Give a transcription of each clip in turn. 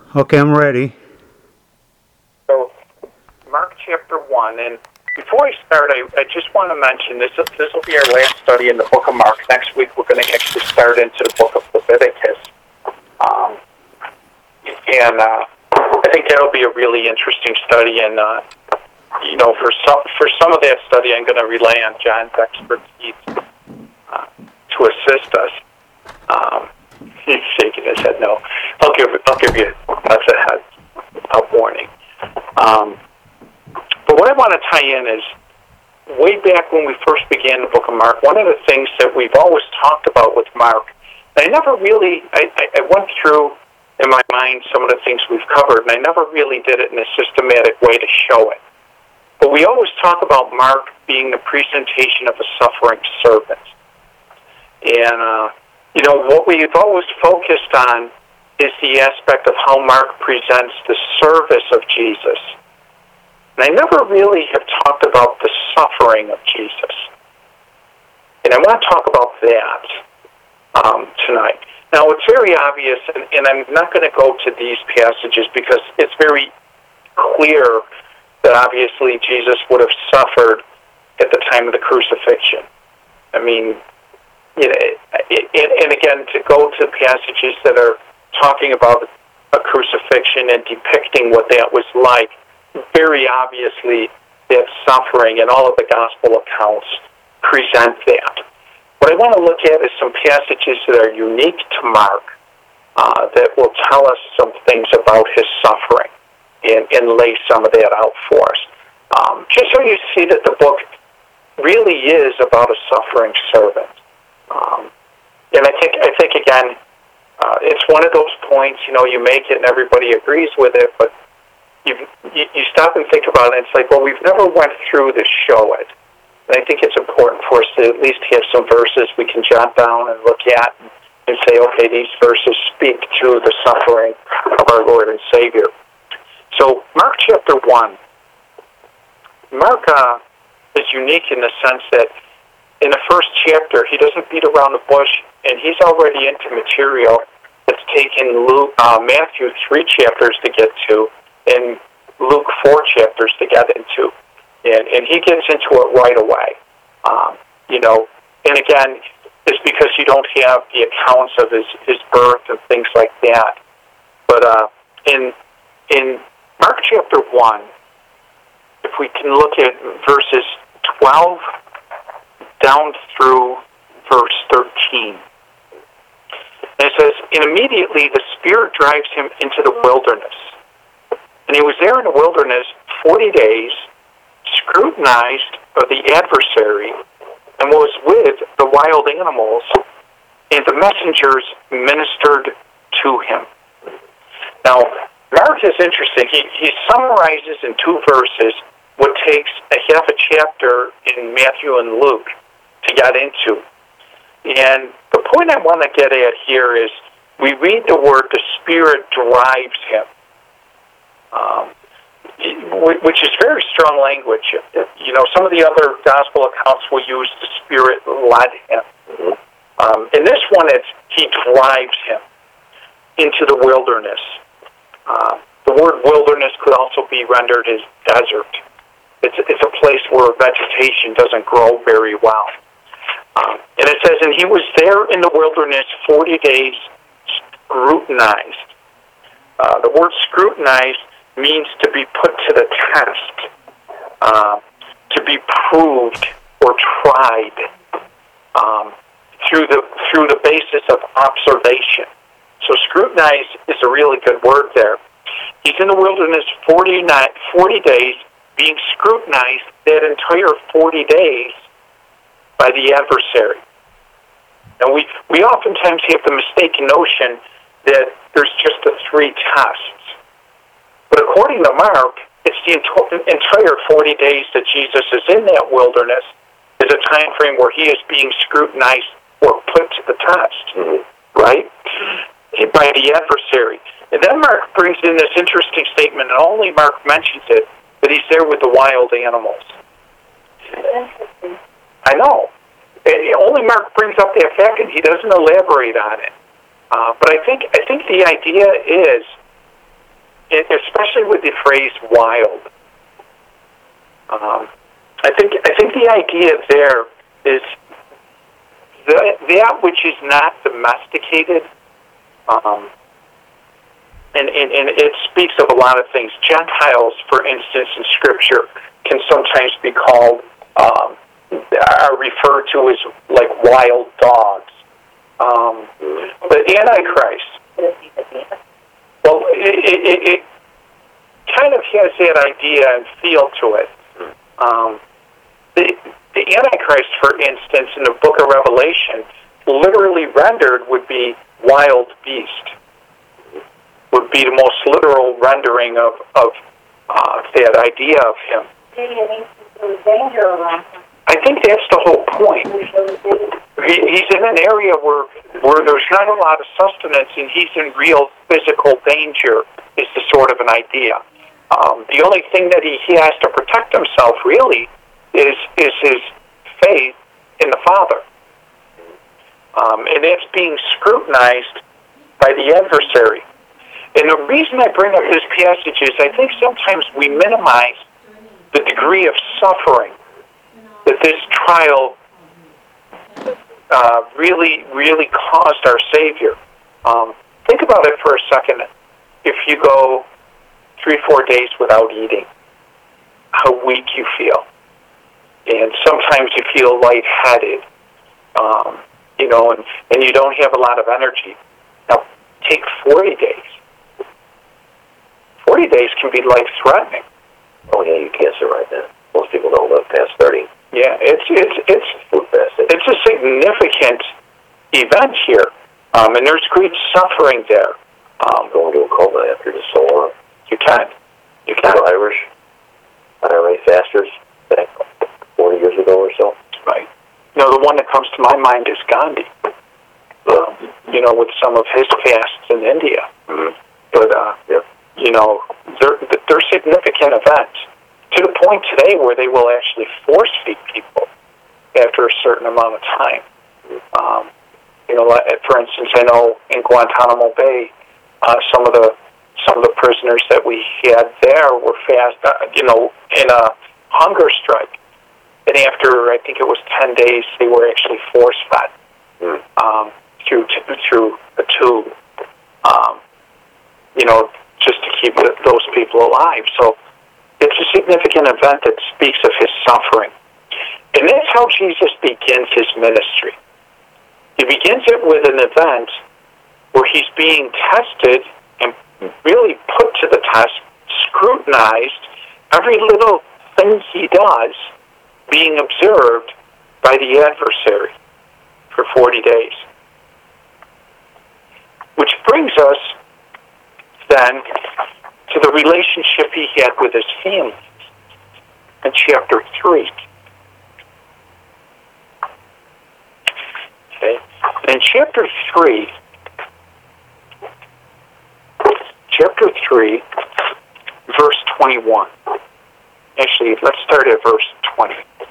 Okay, I'm ready. So, Mark chapter 1, and before I start, I just want to mention this will be our last study in the book of Mark. Next week, we're going to actually start into the book of Leviticus. And I think that'll be a really interesting study, and, for some of that study, I'm going to rely on John's expertise to assist us. He's shaking his head no. I'll give you that's a heads-up warning. But what I want to tie in is, way back when we first began the book of Mark, one of the things that we've always talked about with Mark, and I never really, I went through in my mind some of the things we've covered, and I never really did it in a systematic way to show it. But we always talk about Mark being the presentation of a suffering servant. And, what we've always focused on is the aspect of how Mark presents the service of Jesus. And I never really have talked about the suffering of Jesus. And I want to talk about that tonight. Now, it's very obvious, and I'm not going to go to these passages because it's very clear that obviously Jesus would have suffered at the time of the crucifixion. I mean, and again, to go to passages that are talking about a crucifixion and depicting what that was like, very obviously that suffering, and all of the gospel accounts present that. What I want to look at is some passages that are unique to Mark that will tell us some things about his suffering and lay some of that out for us. Just so you see that the book really is about a suffering servant. And I think again, it's one of those points, you make it and everybody agrees with it, but you stop and think about it, and it's like, well, we've never went through to show it. And I think it's important for us to at least have some verses we can jot down and look at and say, okay, these verses speak to the suffering of our Lord and Savior. So, Mark chapter 1. Mark is unique in the sense that in the first chapter, he doesn't beat around the bush, and he's already into material that's taken Matthew 3 chapters to get to, and Luke 4 chapters to get into. And he gets into it right away. And again, it's because you don't have the accounts of his birth and things like that. But in Mark chapter 1, if we can look at verses 12 down through verse 13. And it says, and immediately the Spirit drives him into the wilderness. And he was there in the wilderness 40 days, scrutinized of the adversary, and was with the wild animals, and the messengers ministered to him. Now, Mark is interesting. He summarizes in 2 verses what takes a half a chapter in Matthew and Luke to get into. And the point I want to get at here is we read the word, the Spirit drives him, which is very strong language. Some of the other gospel accounts will use the Spirit led him. In this one, it's he drives him into the wilderness. The word wilderness could also be rendered as desert. It's a place where vegetation doesn't grow very well. And it says, and he was there in the wilderness 40 days, scrutinized. The word scrutinized means to be put to the test, to be proved or tried through the basis of observation. So scrutinize is a really good word there. He's in the wilderness 40 days, being scrutinized that entire 40 days by the adversary. And we oftentimes have the mistaken notion that there's just the 3 tests. But according to Mark, it's the entire 40 days that Jesus is in that wilderness is a time frame where he is being scrutinized or put to the test, right? By the adversary. And then Mark brings in this interesting statement, and only Mark mentions it, that he's there with the wild animals. I know. Only Mark brings up that fact, and he doesn't elaborate on it. But I think the idea is especially with the phrase "wild." I think the idea there is that which is not domesticated, and it speaks of a lot of things. Gentiles, for instance, in Scripture, can sometimes be called, are referred to as like wild dogs. But Antichrist, well, it kind of has that idea and feel to it. The Antichrist, for instance, in the book of Revelation, literally rendered would be wild beast, would be the most literal rendering of that idea of him. I think that's the whole point. He's in an area where there's not a lot of sustenance, and he's in real physical danger, is the sort of an idea. The only thing that he has to protect himself, really, is his faith in the Father. And that's being scrutinized by the adversary. And the reason I bring up this passage is I think sometimes we minimize the degree of suffering that this trial really caused our Savior. Think about it for a second. If you go 3-4 days without eating, how weak you feel. And sometimes you feel lightheaded, and you don't have a lot of energy. Now, take 40 days. 40 days can be life-threatening. Oh, yeah, you can't survive that. Most people don't live past 30. Yeah, it's a significant event here, and there's great suffering there. Going to a coma after just so long. You can. Irish IRA fasters back 40 years ago or so. Right. The one that comes to my mind is Gandhi. With some of his fasts in India. Mm-hmm. But they're significant events to the point today where they will actually force feed people after a certain amount of time. For instance, I know in Guantanamo Bay, some of the prisoners that we had there were fast, in a hunger strike. And after, I think it was 10 days, they were actually force-fed through a tube, just to keep those people alive. So it's a significant event that speaks of his suffering. And that's how Jesus begins his ministry. He begins it with an event where he's being tested and really put to the test, scrutinized, every little thing he does being observed by the adversary for 40 days. Which brings us then to the relationship he had with his family in chapter 3. Okay. In chapter 3, verse 21. Actually, let's start at verse 20.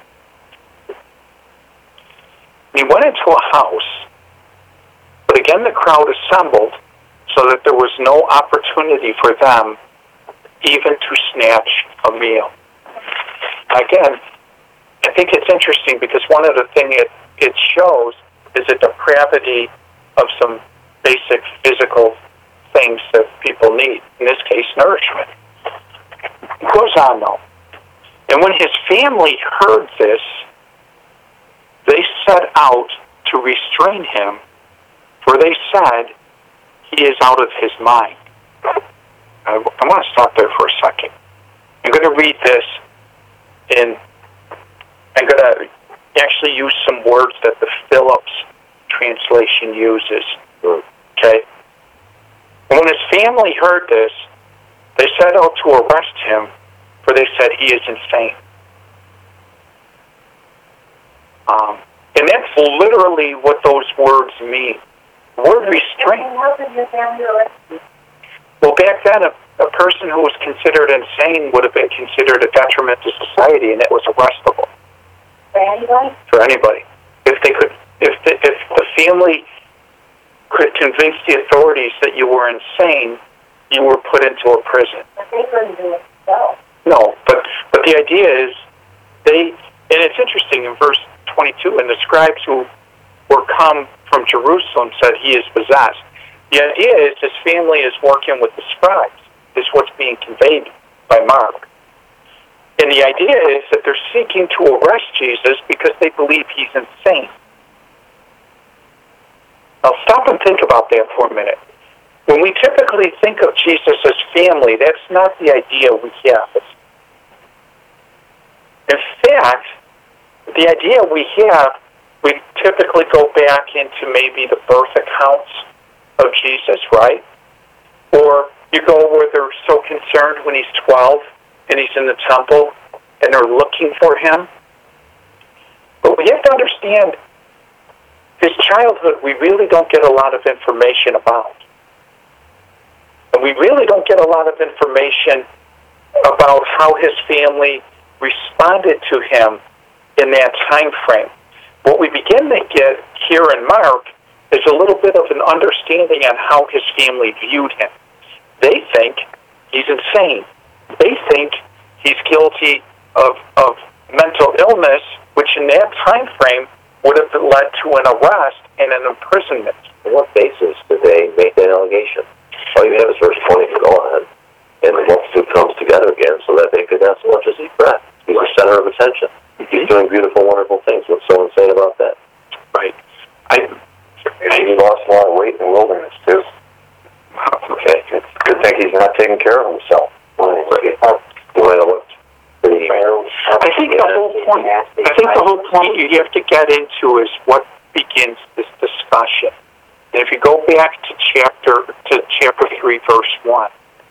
He went into a house, but again the crowd assembled, so that there was no opportunity for them even to snatch a meal. Again, I think it's interesting because one of the things it shows is the depravity of some basic physical things that people need, in this case, nourishment. It goes on, though. And when his family heard this, they set out to restrain him, for they said, he is out of his mind. I want to stop there for a second. I'm going to read this, and I'm going to actually use some words that the Phillips translation uses. Okay? And when his family heard this, they set out to arrest him, for they said he is insane. And that's literally what those words mean. The word restraint. Well, back then, a person who was considered insane would have been considered a detriment to society, and it was arrestable. For anybody? For anybody. If the family could convince the authorities that you were insane, you were put into a prison. But they couldn't do it themselves. No, but the idea is and it's interesting in verse 22, and the scribes who were come from Jerusalem said he is possessed. The idea is his family is working with the scribes, is what's being conveyed by Mark. And the idea is that they're seeking to arrest Jesus because they believe he's insane. Now stop and think about that for a minute. When we typically think of Jesus as family, that's not the idea we have. In fact, the idea we have, we typically go back into maybe the birth accounts of Jesus, right? Or you go where they're so concerned when he's 12 and he's in the temple and they're looking for him. But we have to understand his childhood, we really don't get a lot of information about. And we really don't get a lot of information about how his family responded to him in that time frame. What we begin to get here in Mark is a little bit of an understanding on how his family viewed him. They think he's insane. They think he's guilty of mental illness, which in that time frame would have led to an arrest and an imprisonment. On what basis did they make that allegation? All you have is verse 20 to go on. And the multitude comes together again so that they could not so much as eat bread. He's the center of attention. He's doing beautiful, wonderful things. What's so insane about that? Right. And he lost a lot of weight in the wilderness, too. Okay. It's a good thing he's not taking care of himself. I think the whole point you have to get into is what begins this discussion. And if you go back to chapter 3, verse 1.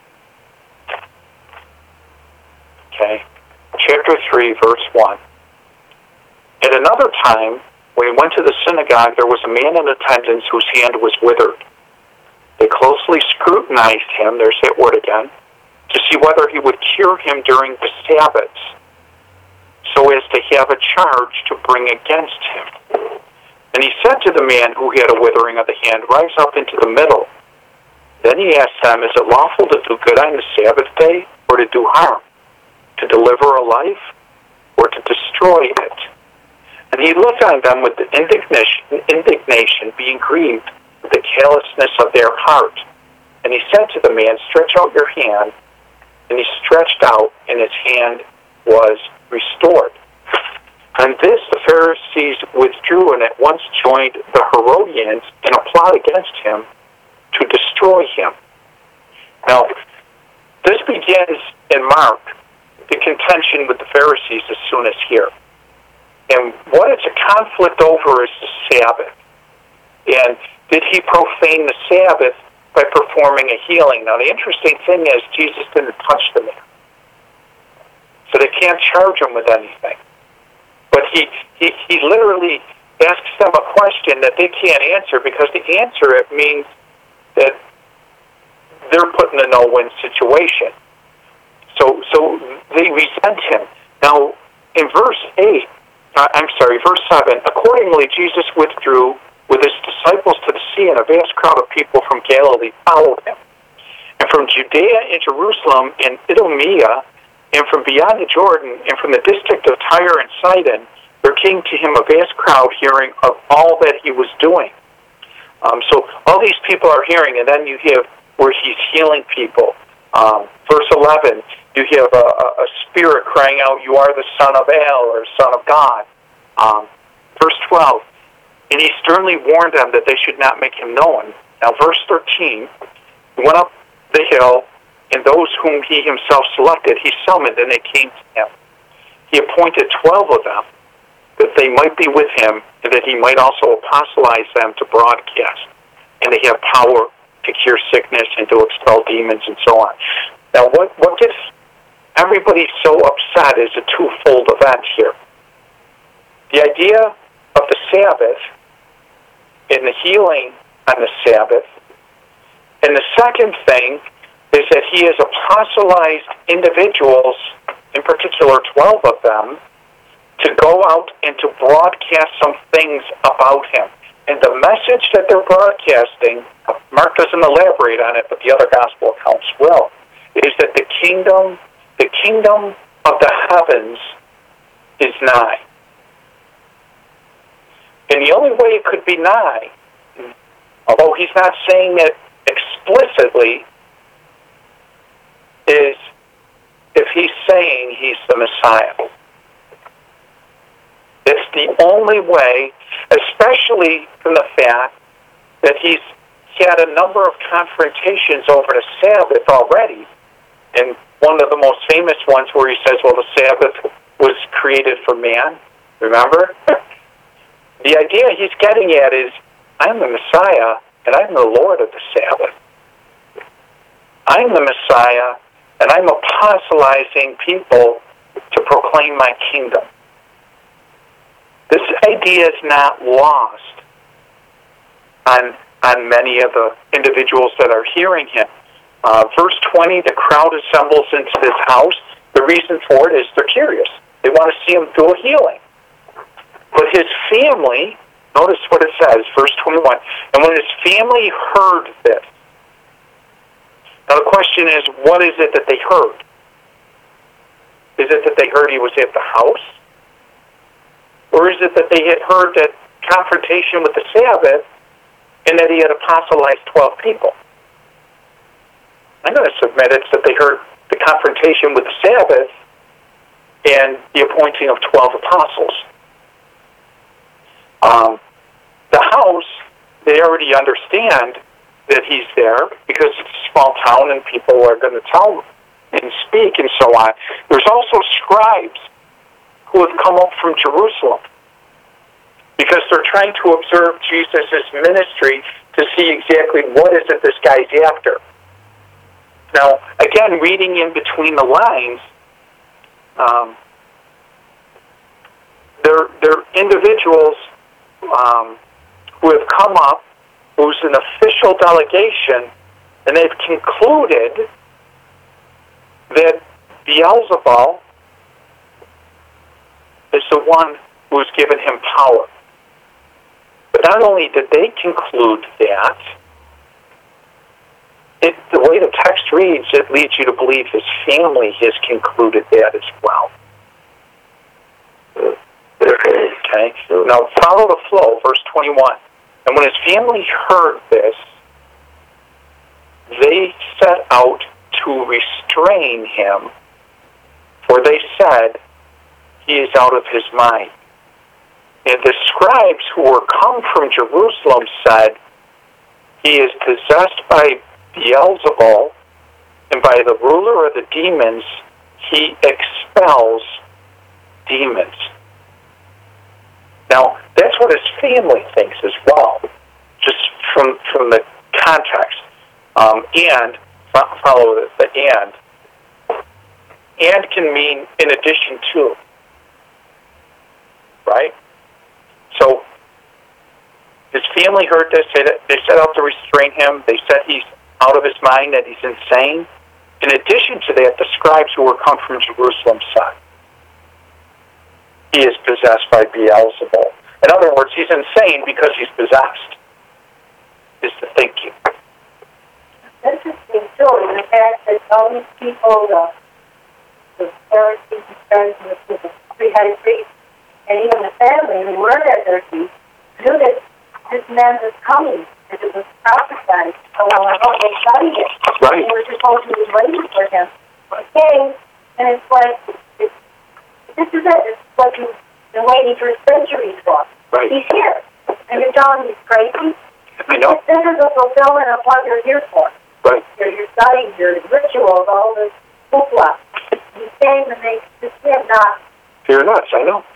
Okay. Chapter 3, verse 1. At another time, when he went to the synagogue, there was a man in attendance whose hand was withered. They closely scrutinized him, there's that word again, to see whether he would cure him during the Sabbaths, so as to have a charge to bring against him. And he said to the man who had a withering of the hand, rise up into the middle. Then he asked them, is it lawful to do good on the Sabbath day, or to do harm? To deliver a life, or to destroy it? And he looked on them with the indignation, being grieved with the callousness of their heart. And he said to the man, stretch out your hand. And he stretched out, and his hand was restored. On this, the Pharisees withdrew and at once joined the Herodians in a plot against him to destroy him. Now, this begins in Mark, the contention with the Pharisees as soon as here. And what it's a conflict over is the Sabbath. And did he profane the Sabbath by performing a healing? Now, the interesting thing is Jesus didn't touch the man. So they can't charge him with anything. But he literally asks them a question that they can't answer, because to answer it means that they're put in a no-win situation. So they resent him. Now, in verse 7, accordingly Jesus withdrew with his disciples to the sea, and a vast crowd of people from Galilee followed him. And from Judea and Jerusalem and Idumea, and from beyond the Jordan, and from the district of Tyre and Sidon, there came to him a vast crowd hearing of all that he was doing. So all these people are hearing, and then you have where he's healing people. Verse 11, you have a spirit crying out, you are the Son of El, or Son of God. Verse 12, and he sternly warned them that they should not make him known. Now verse 13, he went up the hill, and those whom he himself selected, he summoned, and they came to him. He appointed 12 of them, that they might be with him, and that he might also apostolize them to broadcast. And they have power to cure sickness and to expel demons and so on. Now, what gets everybody so upset is a twofold event here. The idea of the Sabbath and the healing on the Sabbath. And the second thing is that he has apostolized individuals, in particular 12 of them, to go out and to broadcast some things about him. And the message that they're broadcasting, Mark doesn't elaborate on it, but the other gospel accounts will, is that the kingdom of the heavens is nigh. And the only way it could be nigh, although he's not saying it explicitly, is if he's saying he's the Messiah. It's the only way, especially from the fact that he's had a number of confrontations over the Sabbath already. And one of the most famous ones where he says, well, the Sabbath was created for man. Remember? The idea he's getting at is, I'm the Messiah, and I'm the Lord of the Sabbath. I'm the Messiah, and I'm apostolizing people to proclaim my kingdom. This idea is not lost on many of the individuals that are hearing him. Verse 20, the crowd assembles into this house. The reason for it is they're curious. They want to see him do a healing. But his family, notice what it says, verse 21, and when his family heard this. Now the question is, what is it that they heard? Is it that they heard he was at the house? Or is it that they had heard that confrontation with the Sabbath and that he had apostolized 12 people? I'm going to submit it's that they heard the confrontation with the Sabbath and the appointing of 12 apostles. The house, they already understand that he's there because it's a small town and people are going to tell and speak and so on. There's also scribes who have come up from Jerusalem because they're trying to observe Jesus' ministry to see exactly what is it this guy's after. Now, again, reading in between the lines, they're individuals who have come up, who's an official delegation, and they've concluded that Beelzebul is the one who's given him power. But not only did they conclude that, the way the text reads, it leads you to believe his family has concluded that as well. Okay? Now follow the flow, verse 21. And when his family heard this, they set out to restrain him, for they said, he is out of his mind. And the scribes who were come from Jerusalem said, he is possessed by Beelzebul, and by the ruler of the demons, he expels demons. Now, that's what his family thinks as well, just from the context. And, follow the and. And can mean in addition to. Right? So, his family heard this. They set out to restrain him. They said he's out of his mind, that he's insane. In addition to that, the scribes who were come from Jerusalem said, he is possessed by Beelzebul. In other words, he's insane because he's possessed, is the thinking. Interesting, too, in the fact that all these people, the Pharisees and the three-headed priest, and even the family who were at their feet, knew that this man was coming, that it was prophesied so long ago. They studied it. Right. They were supposed to be waiting for him. But he came, and it's like, this is it. It's what you've been waiting for centuries for. Right. He's here. And you're telling me he's crazy? I know. This is a fulfillment of what you're here for. Right. Your studies, your rituals, all this hoopla. He's saying that they just cannot. You're nuts, I know.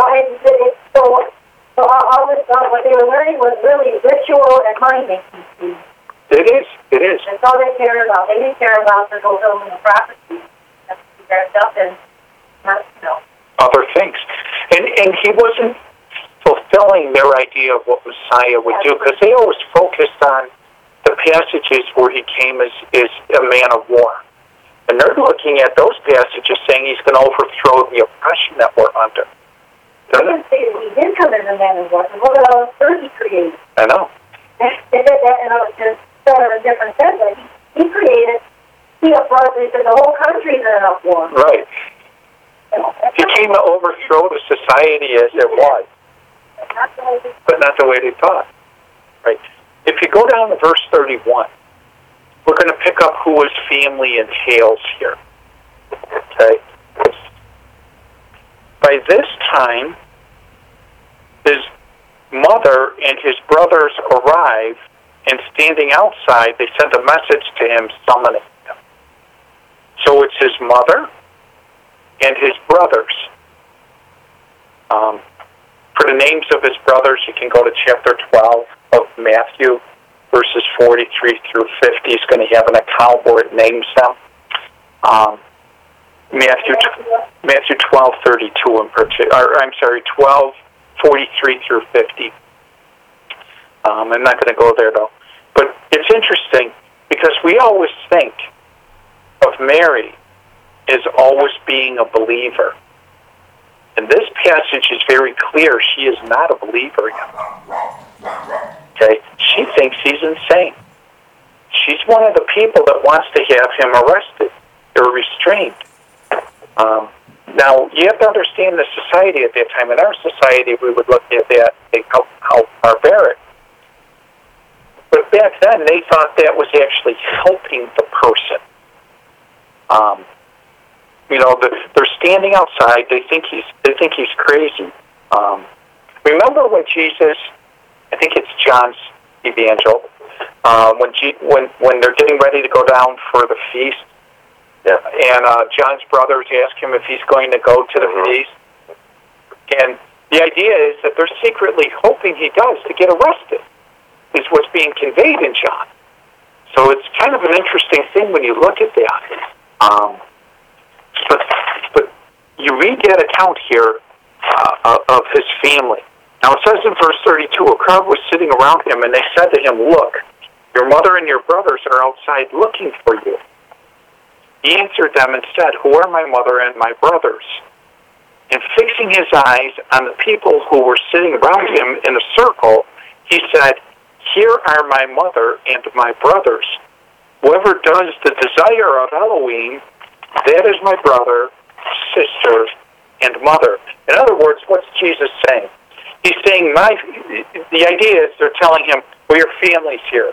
So all this, what they were learning was really ritual and money-making. It is. That's all they cared about. They didn't care about the fulfillment of prophecy. That's their stuff and, Other things. And he wasn't fulfilling their idea of what Messiah would do, because they always focused on the passages where he came as a man of war. And they're looking at those passages saying he's going to overthrow the oppression that we're under. He didn't say that he did come as a man and woman. Look at all the birds he created. I know. They did that, just sort of a different sense. But he created, he abruptly said the whole country's in an uproar. Right. He came to overthrow the society as it was, but not the way they thought. Right. If you go down to verse 31, we're going to pick up who his family entails here. Okay. By this time, his mother and his brothers arrive, and standing outside, they sent a message to him summoning him. So it's his mother and his brothers. For the names of his brothers, you can go to chapter 12 of Matthew, verses 43 through 50. He's going to have an account where it names them. Matthew 12:32 in particular. I'm sorry, 12:43 through 50. I'm not going to go there though. But it's interesting because we always think of Mary as always being a believer. And this passage is very clear. She is not a believer yet. Okay? She thinks he's insane. She's one of the people that wants to have him arrested or restrained. Now, you have to understand the society at that time. In our society, we would look at that and think how barbaric. But back then, they thought that was actually helping the person. They're standing outside. They think he's crazy. Remember when Jesus, I think it's John's evangel, when they're getting ready to go down for the feast, and John's brothers ask him if he's going to go to the feast, and the idea is that they're secretly hoping he does to get arrested, is what's being conveyed in John. So it's kind of an interesting thing when you look at that. But you read that account here of his family. Now it says in verse 32, a crowd was sitting around him, and they said to him, "Look, your mother and your brothers are outside looking for you." He answered them and said, "Who are my mother and my brothers?" And fixing his eyes on the people who were sitting around him in a circle, he said, "Here are my mother and my brothers. Whoever does the desire of Elohim, that is my brother, sister, and mother." In other words, what's Jesus saying? He's saying, the idea is they're telling him, well, your family's here.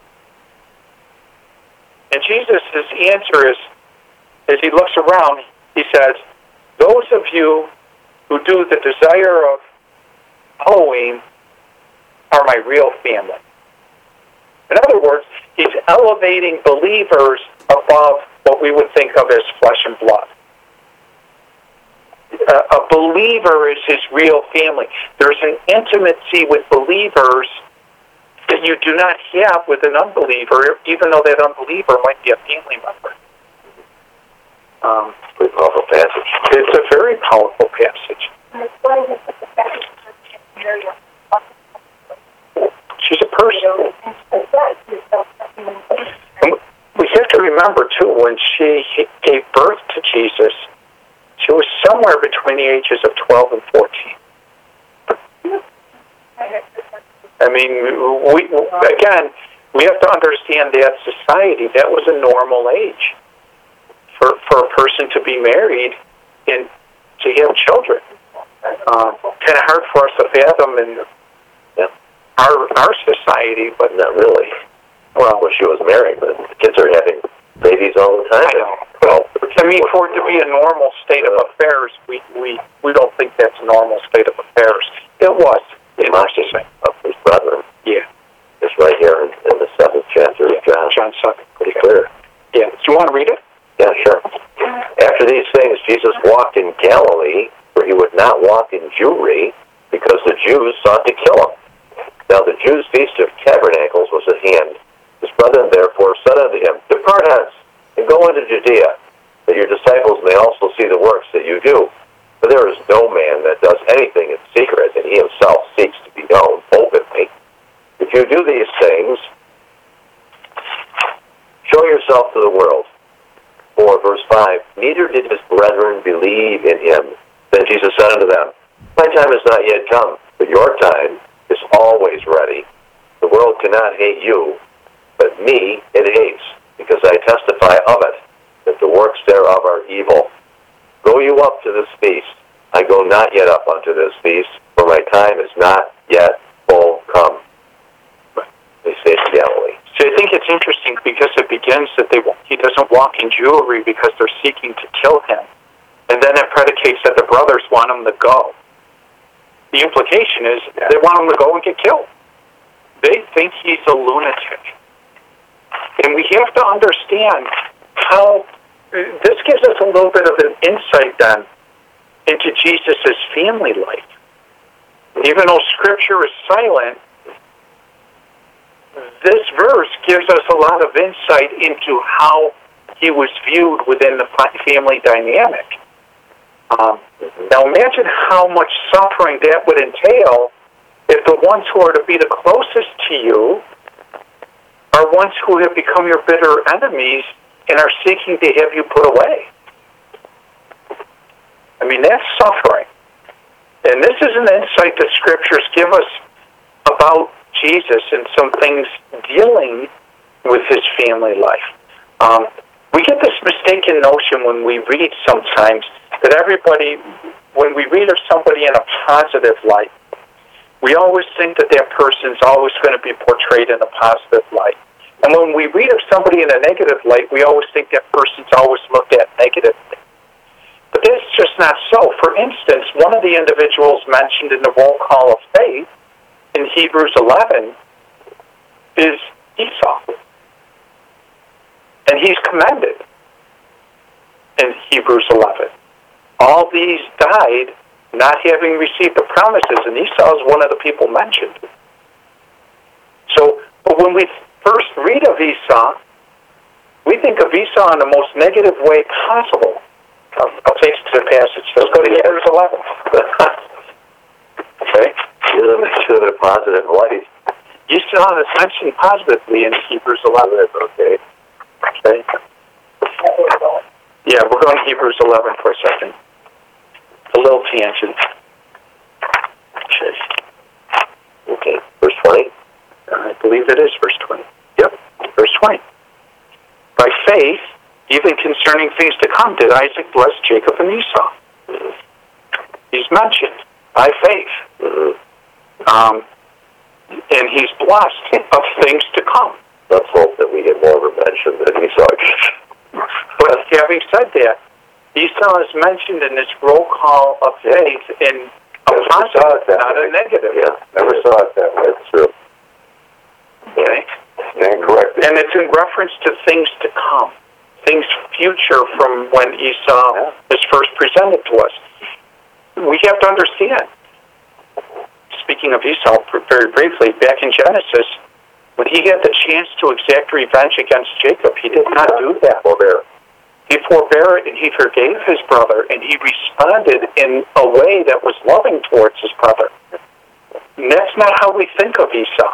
And Jesus' answer is, as he looks around, he says, those of you who do the desire of Elohim are my real family. In other words, he's elevating believers above what we would think of as flesh and blood. A believer is his real family. There's an intimacy with believers that you do not have with an unbeliever, even though that unbeliever might be a family member. Pretty powerful passage. It's a very powerful passage. She's a person. And we have to remember, too, when she gave birth to Jesus, she was somewhere between the ages of 12 and 14. I mean, we have to understand that society, that was a normal age for a person to be married and to have children. Kind of hard for us to fathom in our society, but not really. Well, she was married, but the kids are having babies all the time. I know. Well, I mean, for it to be a normal state of affairs, we don't think that's a normal state of affairs. It was. It must have of his brother. Yeah. It's right here in the 7th chapter of John. John 7. Pretty clear. Yeah. Do you want to read it? Yeah, sure. After these things, Jesus walked in Galilee, where he would not walk in Jewry, because the Jews sought to kill him. Now the Jews' feast of tabernacles was at hand. His brethren therefore said unto him, Depart hence, and go into Judea, that your disciples may also see the works that you do. For there is no man that does anything in secret, and he himself seeks to be known openly. If you do these things, show yourself to the world. For, verse 5, neither did his brethren believe in him. Then Jesus said unto them, My time has not yet come, but your time is always ready. The world cannot hate you, but me it hates, because I testify of it, that the works thereof are evil. Go you up to this feast. I go not yet up unto this feast, for my time is not yet full come. They say to Galilee. So I think it's interesting because it begins that he doesn't walk in jewelry because they're seeking to kill him. And then it predicates that the brothers want him to go. The implication is they want him to go and get killed. They think he's a lunatic. And we have to understand how this gives us a little bit of an insight then into Jesus' family life. Even though Scripture is silent, this verse gives us a lot of insight into how he was viewed within the family dynamic. Now imagine how much suffering that would entail if the ones who are to be the closest to you are ones who have become your bitter enemies and are seeking to have you put away. I mean, that's suffering. And this is an insight that Scriptures give us about Jesus and some things dealing with his family life. We get this mistaken notion when we read sometimes that everybody, when we read of somebody in a positive light, we always think that that person's always going to be portrayed in a positive light. And when we read of somebody in a negative light, we always think that person's always looked at negatively. But that's just not so. For instance, one of the individuals mentioned in the roll call of faith in Hebrews 11 is Esau. And he's commended in Hebrews 11. All these died not having received the promises, and Esau is one of the people mentioned. So, but when we first read of Esau, we think of Esau in the most negative way possible. I'll take you to the passage. Let's go to Hebrews 11. Okay? You live in a positive light. Esau is mentioned positively in Hebrews 11. Okay. Okay? Yeah, we're going to Hebrews 11 for a second. A little tangent. Okay. Verse 20? I believe it is verse 20. Yep, verse 20. By faith, even concerning things to come, did Isaac bless Jacob and Esau? Mm-hmm. He's mentioned by faith. Mm-hmm. And he's blessed of things to come. Let's hope that we get more of a mention than Esau. But having said that, Esau is mentioned in this roll call of faith in a positive, not a negative. Yeah, never saw it that way. That's true. Okay? Stand corrected. And it's in reference to things to come, things future from when Esau is first presented to us. We have to understand, speaking of Esau very briefly, back in Genesis, when he had the chance to exact revenge against Jacob, he did not do that. He forbore it, and he forgave his brother, and he responded in a way that was loving towards his brother. And that's not how we think of Esau.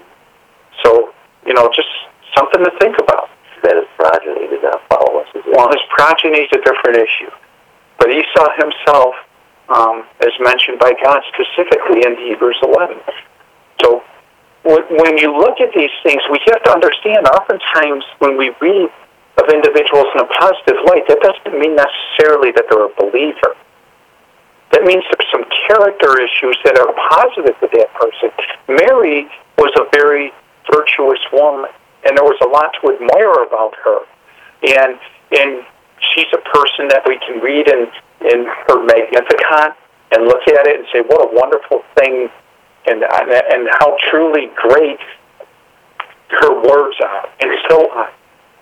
So, just something to think about. That his progeny did not follow us. Well, his progeny is a different issue. But Esau himself is mentioned by God specifically in Hebrews 11. So when you look at these things, we have to understand oftentimes when we read of individuals in a positive light, that doesn't mean necessarily that they're a believer. That means there's some character issues that are positive with that person. Mary was a very virtuous woman, and there was a lot to admire about her. And she's a person that we can read in her Magnificat and look at it and say, what a wonderful thing, and how truly great her words are, and so on.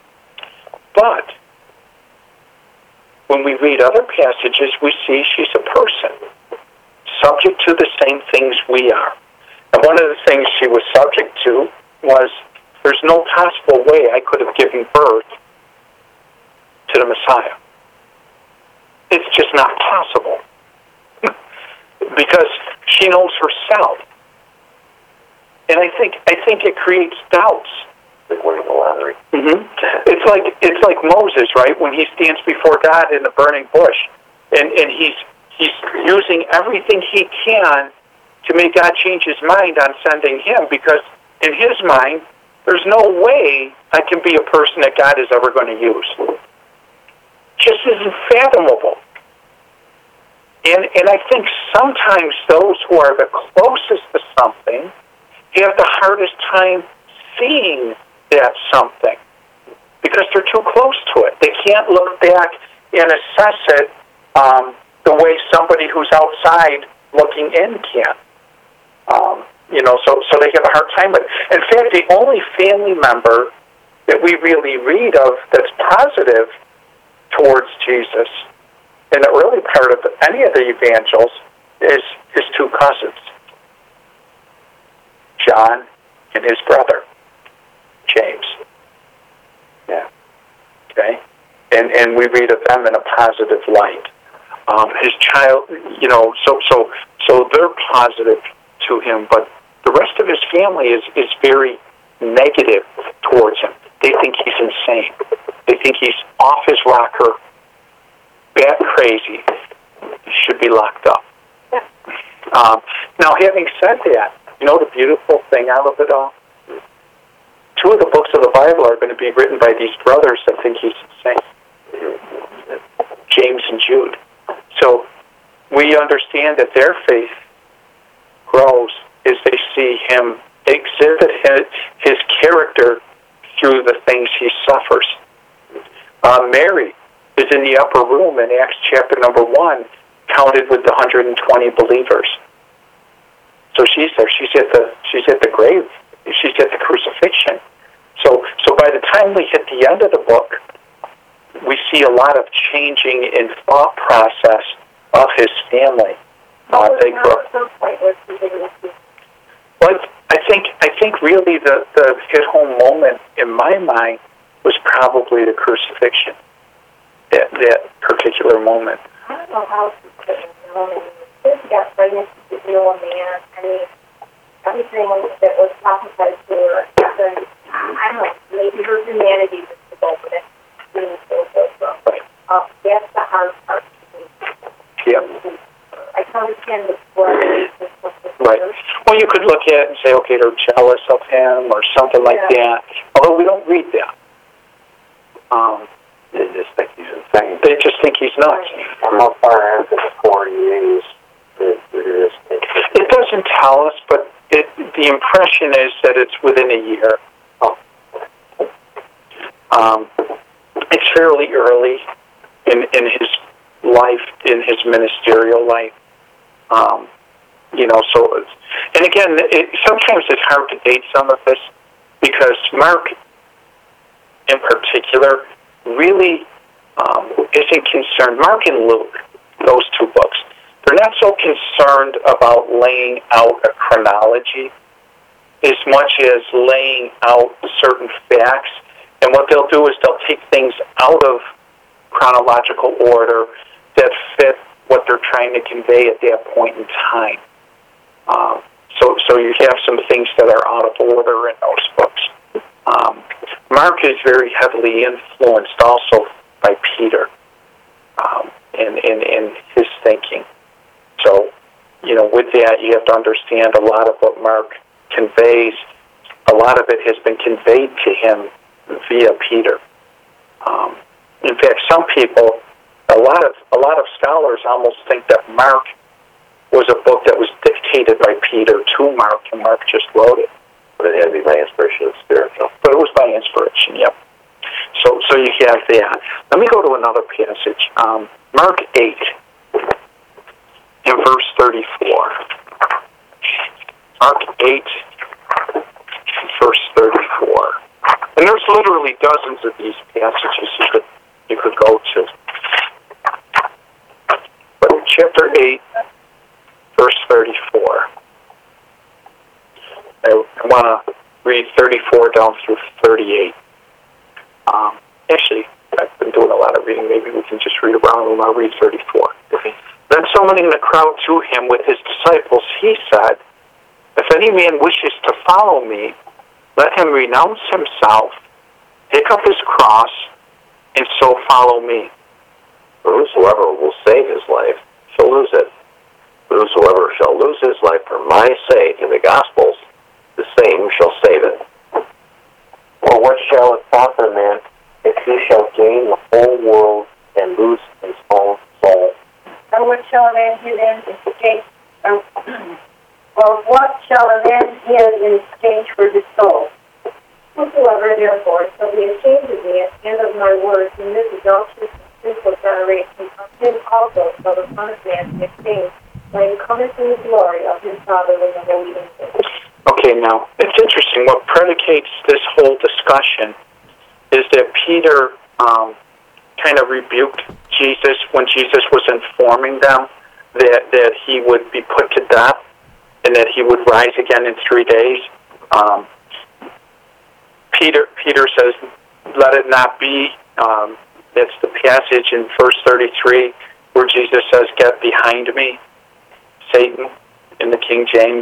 But when we read other passages, we see she's a person subject to the same things we are. And one of the things she was subject to was, there's no possible way I could have given birth to the Messiah. It's just not possible. Because she knows herself. And I think it creates doubts. Like winning the lottery. Mm-hmm. It's like Moses, right? When he stands before God in the burning bush, and he's using everything he can to make God change his mind on sending him, because in his mind, there's no way I can be a person that God is ever going to use. Just isn't fathomable. And I think sometimes those who are the closest to something have the hardest time seeing that something because they're too close to it. They can't look back and assess it the way somebody who's outside looking in can. So they have a hard time with it. In fact, the only family member that we really read of that's positive towards Jesus in the early part of any of the evangels is his two cousins, John and his brother, James. Yeah. Okay? And we read of them in a positive light. His child, so they're positive to him, but the rest of his family is very negative towards him. They think he's insane. They think he's off his rocker, bat crazy, should be locked up. Now, having said that, the beautiful thing out of it all? 2 of the books of the Bible are going to be written by these brothers that think he's insane. James and Jude. So we understand that their faith grows as they see him exhibit his character through the things he suffers. Mary is in the upper room in Acts chapter number 1, counted with the 120 believers. So she's there. She's at the grave. She's at the crucifixion. So by the time we hit the end of the book, we see a lot of changing in thought process of his family. They grow. Well, I think really the hit home moment in my mind was probably the crucifixion. That particular moment. I don't know how this got pregnant with a man. I mean, everything that was prophesied to her, I don't know, maybe her humanity was to go with it. Right. That's the hard part. Yeah. I can understand the story. Right. Well, you could look at it and say, okay, they're jealous of him or something like that. Although we don't read that. They just think he's insane. They just think he's nuts. How far after the 40 years it is? It doesn't tell us, but the impression is that it's within a year. It's fairly early in his life, in his ministerial life. And again, sometimes it's hard to date some of this because Mark, in particular, really isn't concerned. Mark and Luke, those 2 books, they're not so concerned about laying out a chronology as much as laying out certain facts. And what they'll do is they'll take things out of chronological order that fit what they're trying to convey at that point in time. So you have some things that are out of order in those books. Mark is very heavily influenced also by Peter in his thinking. So, with that, you have to understand a lot of what Mark conveys. A lot of it has been conveyed to him via Peter. In fact, some people, a lot of scholars almost think that Mark was a book that was dictated by Peter to Mark, and Mark just wrote it. But it had to be by inspiration of the Spirit, though. But it was by inspiration, yep. So you have that. Let me go to another passage. Mark 8, in verse 34. Mark 8, verse 34. And there's literally dozens of these passages you could go to. But in chapter 8, verse 34. I want to read 34 down through 38. Actually, I've been doing a lot of reading. Maybe we can just read around and I'll read 34. Okay. Then summoning the crowd to him with his disciples, he said, "If any man wishes to follow me, let him renounce himself, pick up his cross, and so follow me. For whosoever will save his life shall lose it. But whosoever shall lose his life for my sake in the Gospels, the same shall save it. Or what shall it profit a man if he shall gain the whole world and lose his own soul? Or what shall a man give in exchange? Or what shall a man give in exchange for his soul? Whosoever therefore shall be ashamed of me and of my words in this adulterous and sinful generation, of him also shall the Son of Man be ashamed when he cometh in the glory of his Father with the holy angels. Okay, now, it's interesting. What predicates this whole discussion is that Peter kind of rebuked Jesus when Jesus was informing them that he would be put to death and that he would rise again in 3 days. Peter says, let it not be. That's the passage in verse 33 where Jesus says, get behind me, Satan, in the King James.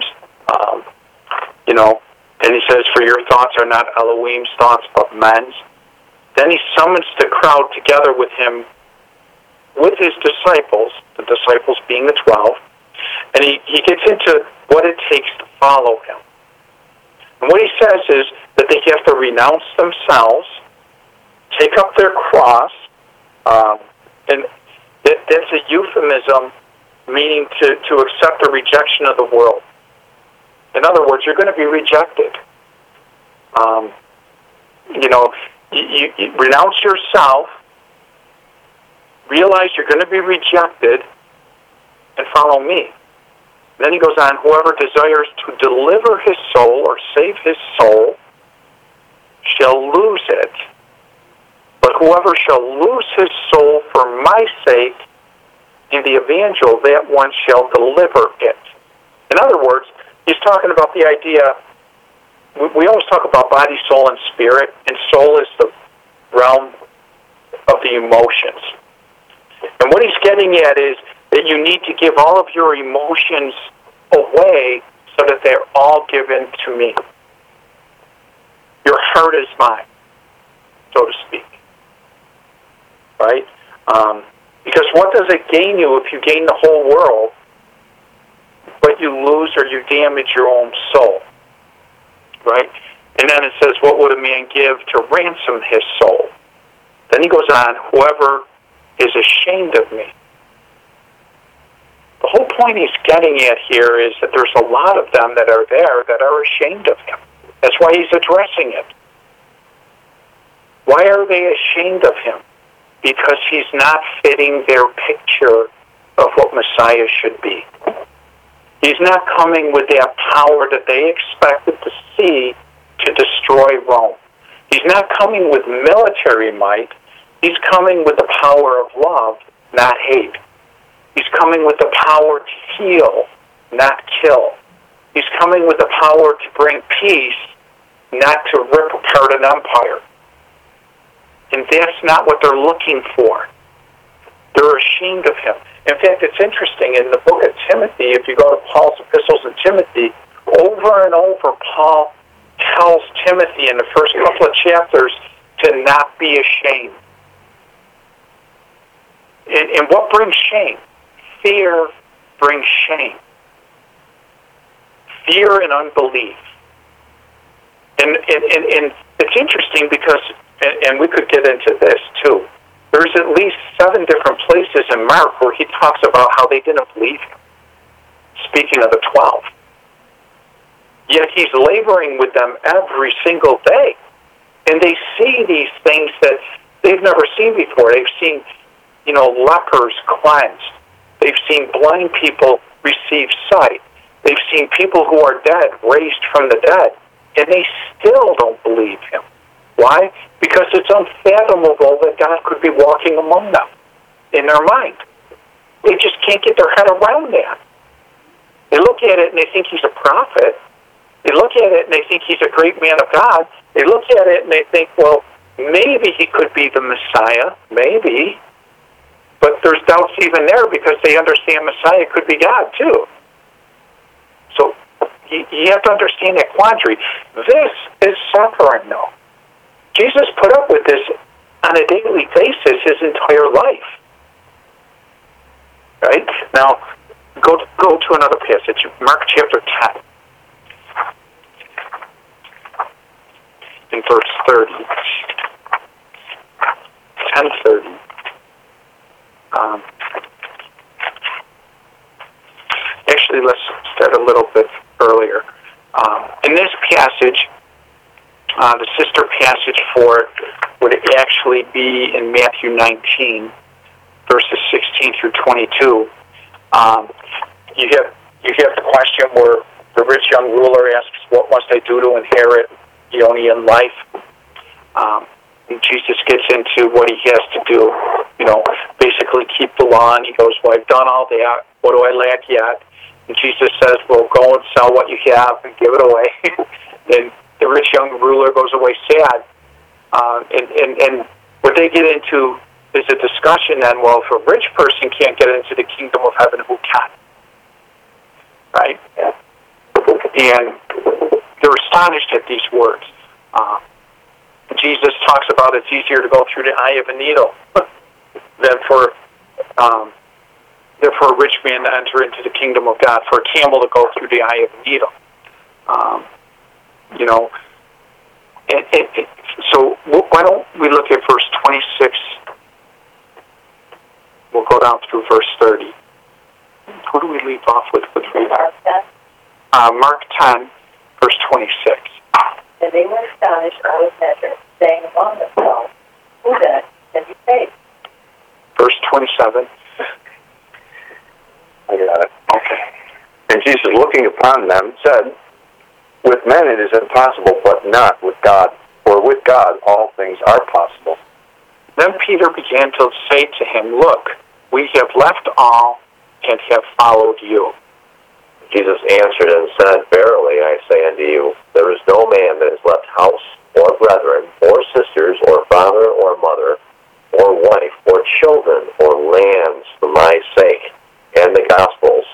And he says, for your thoughts are not Elohim's thoughts, but men's. Then he summons the crowd together with him, with his disciples, the disciples being the 12, and he gets into what it takes to follow him. And what he says is that they have to renounce themselves, take up their cross, and that's a euphemism meaning to accept the rejection of the world. In other words, you're going to be rejected. You renounce yourself, realize you're going to be rejected, and follow me. Then he goes on, whoever desires to deliver his soul or save his soul shall lose it. But whoever shall lose his soul for my sake in the evangel, that one shall deliver it. In other words, he's talking about the idea, we always talk about body, soul, and spirit, and soul is the realm of the emotions. And what he's getting at is that you need to give all of your emotions away so that they're all given to me. Your heart is mine, so to speak. Right? Because what does it gain you if you gain the whole world, but you lose or you damage your own soul? Right? And then it says, what would a man give to ransom his soul? Then he goes on, whoever is ashamed of me. The whole point he's getting at here is that there's a lot of them that are there that are ashamed of him. That's why he's addressing it. Why are they ashamed of him? Because he's not fitting their picture of what Messiah should be. He's not coming with that power that they expected to see to destroy Rome. He's not coming with military might. He's coming with the power of love, not hate. He's coming with the power to heal, not kill. He's coming with the power to bring peace, not to rip apart an empire. And that's not what they're looking for. They're ashamed of him. In fact, it's interesting, in the book of Timothy, if you go to Paul's epistles in Timothy, over and over Paul tells Timothy in the first couple of chapters to not be ashamed. And what brings shame? Fear brings shame. Fear and unbelief. And it's interesting because, and we could get into this too, there's at least 7 different places in Mark where he talks about how they didn't believe him. Speaking of the 12. Yet he's laboring with them every single day. And they see these things that they've never seen before. They've seen, lepers cleansed. They've seen blind people receive sight. They've seen people who are dead raised from the dead. And they still don't believe him. Why? Because it's unfathomable that God could be walking among them in their mind. They just can't get their head around that. They look at it and they think he's a prophet. They look at it and they think he's a great man of God. They look at it and they think, well, maybe he could be the Messiah. Maybe. But there's doubts even there because they understand Messiah could be God too. So you have to understand that quandary. This is suffering, though. Jesus put up with this on a daily basis his entire life. Right? Now, go to another passage, Mark chapter 10. In verse 30. 10:30. Actually, let's start a little bit earlier. In this passage, the sister passage for it would actually be in Matthew 19, verses 16 through 22. You have the question where the rich young ruler asks, "What must I do to inherit Eonian life?" And Jesus gets into what he has to do. Basically keep the law. And he goes, "Well, I've done all that. What do I lack yet?" And Jesus says, "Well, go and sell what you have and give it away." And the rich young ruler goes away sad. And what they get into is a discussion then, well, if a rich person can't get into the kingdom of heaven, who can? Right? And they're astonished at these words. Jesus talks about it's easier to go through the eye of a needle than for a rich man to enter into the kingdom of God, for a camel to go through the eye of a needle. So why don't we look at verse 26? We'll go down through verse 30. Who do we leave off with reading? Mark 10, verse 26. And they were astonished out of measure, saying among themselves, "Who then can be saved?" Verse 27. I got it. Okay. And Jesus, looking upon them, said, "With men it is impossible, but not with God. For with God all things are possible." Then Peter began to say to him, "Look, we have left all and have followed you." Jesus answered and said, "Verily I say unto you, there is no man that has left house, or brethren, or sisters, or father, or mother, or wife, or children, or lands for my sake, and the gospel's,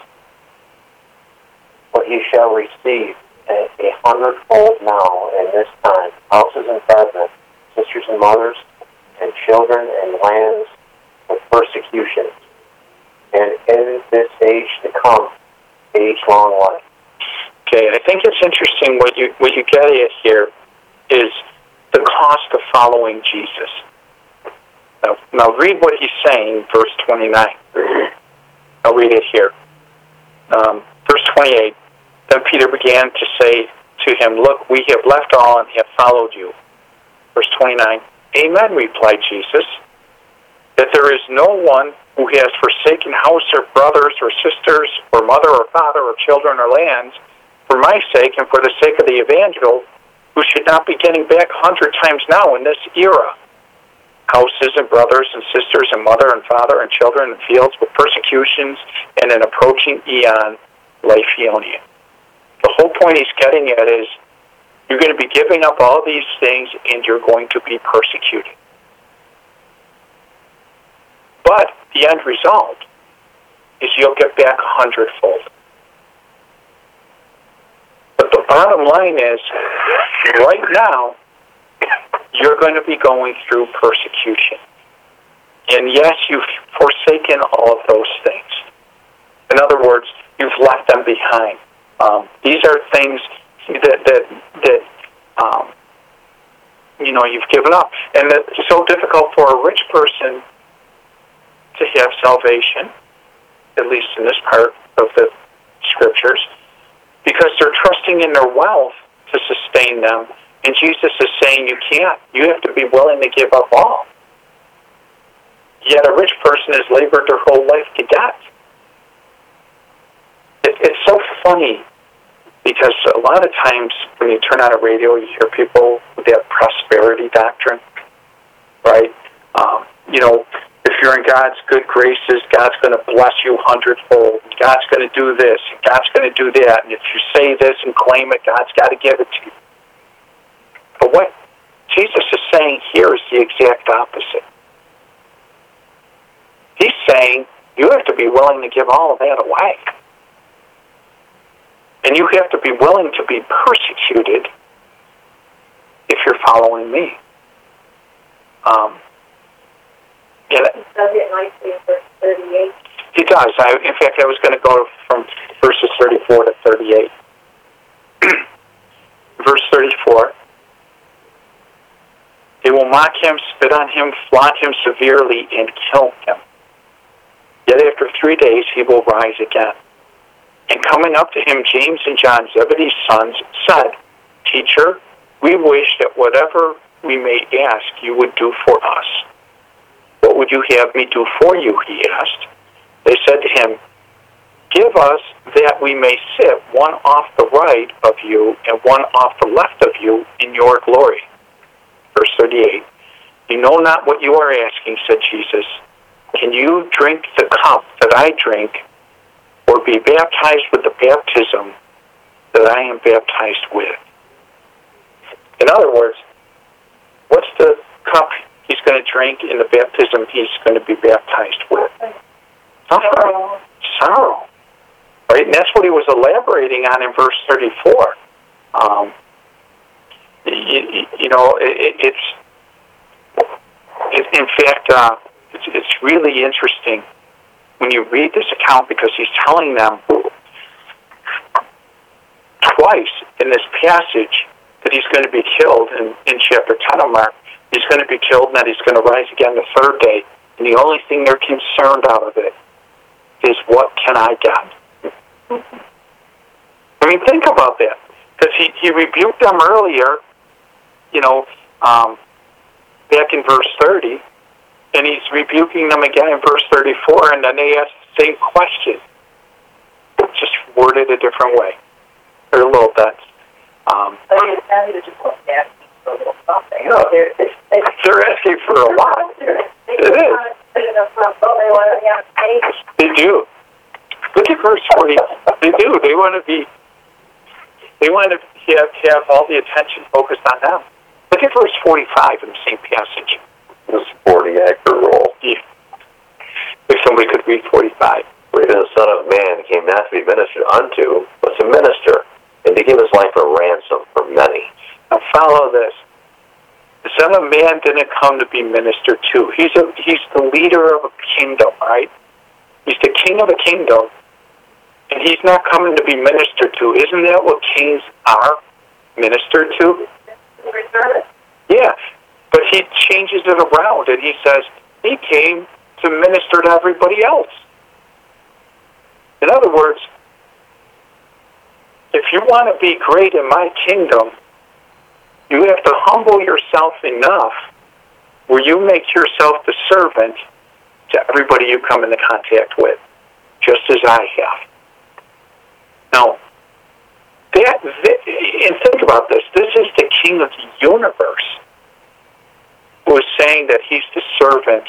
But he shall receive a 100-fold now in this time, houses and brethren, sisters and mothers, and children and lands with persecutions, and in this age to come, age-long life." Okay, I think it's interesting what you get at here is the cost of following Jesus. Now read what he's saying, verse 29. I'll read it here. Verse 28, then Peter began to say to him, "Look, we have left all and have followed you." Verse 29, "Amen," replied Jesus, "that there is no one who has forsaken house or brothers or sisters or mother or father or children or lands for my sake and for the sake of the evangel, who should not be getting back 100 times now in this era. Houses and brothers and sisters and mother and father and children and fields with persecutions and an approaching eon, life Eonian." The whole point he's getting at is you're going to be giving up all these things and you're going to be persecuted. But the end result is you'll get back 100-fold. But the bottom line is, right now, you're going to be going through persecution. And yes, you've forsaken all of those things. In other words, you've left them behind. These are things that you've given up. And it's so difficult for a rich person to have salvation, at least in this part of the scriptures, because they're trusting in their wealth to sustain them. And Jesus is saying you can't. You have to be willing to give up all. Yet a rich person has labored their whole life to death. It's so funny because a lot of times when you turn on a radio, you hear people with that prosperity doctrine, right? If you're in God's good graces, God's going to bless you 100-fold. God's going to do this, and God's going to do that. And if you say this and claim it, God's got to give it to you. But what Jesus is saying here is the exact opposite. He's saying you have to be willing to give all of that away. And you have to be willing to be persecuted if you're following me. It says it nicely in verse 38. He does. In fact, I was going to go from verses 34 to 38. Verse 34. They will mock him, spit on him, flaunt him severely, and kill him. Yet after 3 days he will rise again. And coming up to him, James and John, Zebedee's sons, said, Teacher, we wish that whatever we may ask you would do for us. What would you have me do for you? He asked. They said to him, Give us that we may sit one off the right of you and one off the left of you in your glory. Verse 38. You know not what you are asking, said Jesus. Can you drink the cup that I drink, or be baptized with the baptism that I am baptized with? In other words, what's the cup he's going to drink in the baptism he's going to be baptized with? Sorrow. Sorrow. Right? And that's what he was elaborating on in verse 34. In fact, it's really interesting when you read this account, because he's telling them twice in this passage that he's going to be killed in chapter 10 of Mark. He's going to be killed, and that he's going to rise again the third day. And the only thing they're concerned out of it is, what can I get? I mean, think about that. Because he rebuked them earlier, back in verse 30, and he's rebuking them again in verse 34, and then they ask the same question, just worded a different way. They're a little dense. They're asking for a lot. It is. They do. Look at verse 40. They do. They want to have all the attention focused on them. Look at verse 45 in the same passage. The sporting actor role. Yeah. If somebody could read 45. For even the Son of Man came not to be ministered unto, but to minister, and to give his life a ransom for many. Now follow this. The Son of Man didn't come to be ministered to. He's the leader of a kingdom, right? He's the king of a kingdom, and he's not coming to be ministered to. Isn't that what kings are ministered to? Yeah, but he changes it around, and he says he came to minister to everybody else. In other words, if you want to be great in my kingdom, you have to humble yourself enough where you make yourself the servant to everybody you come into contact with, just as I have. Now, and think about this. This is the king of the universe who is saying that he's the servant